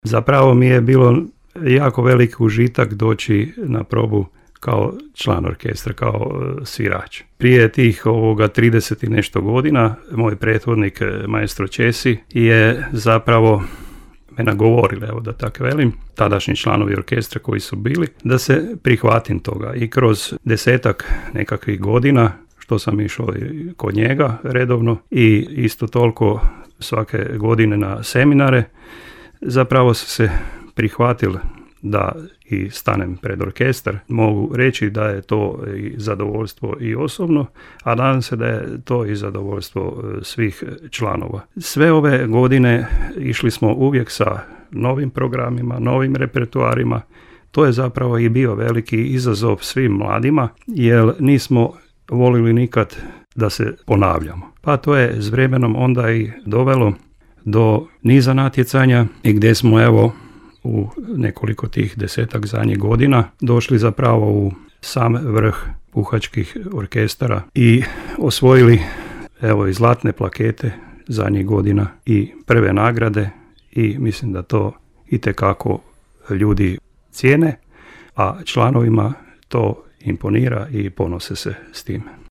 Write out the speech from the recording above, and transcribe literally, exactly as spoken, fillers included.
Zapravo mi je bilo jako veliki užitak doći na probu kao član orkestra, kao svirač. Prije tih ovoga trideset i nešto godina, moj prethodnik maestro Česi je zapravo me nagovorili, evo da tako velim, tadašnji članovi orkestra koji su bili, da se prihvatim toga. I kroz desetak nekakvih godina, što sam išao kod njega redovno i isto toliko svake godine na seminare, zapravo sam se prihvatil da i stanem pred orkestar. Mogu reći da je to i zadovoljstvo i osobno, a nadam se da je to i zadovoljstvo svih članova. Sve ove godine išli smo uvijek sa novim programima, novim repertoarima. To je zapravo i bio veliki izazov svim mladima, jer nismo volili nikad da se ponavljamo. Pa to je s vremenom onda i dovelo do niza natjecanja i gdje smo evo u nekoliko tih desetak zadnjih godina došli zapravo u sam vrh puhačkih orkestara i osvojili evo i zlatne plakete zadnjih godina i prve nagrade i mislim da to itekako ljudi cijene, a članovima to imponira i ponose se s tim.